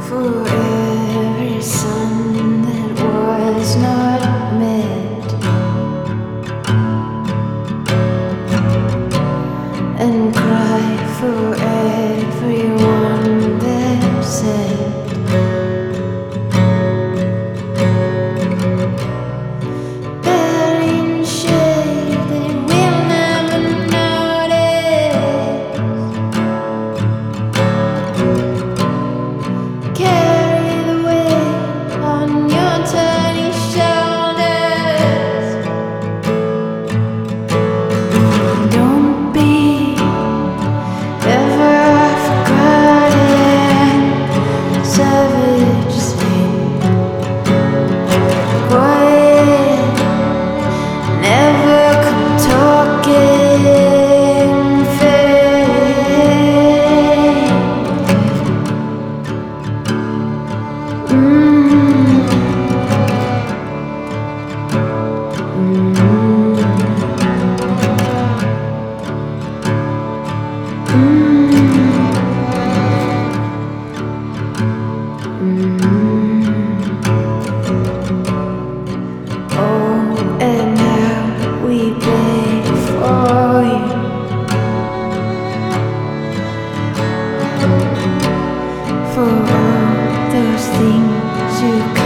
for every sun that was not met, and cry for everyone that said burying shade that we'll never notice. Carry the weight on your tiny shoulders. Don't be ever forgotten, savage thing. Quiet, never come talking, fade. Oh, and now we beg for you, for all those things you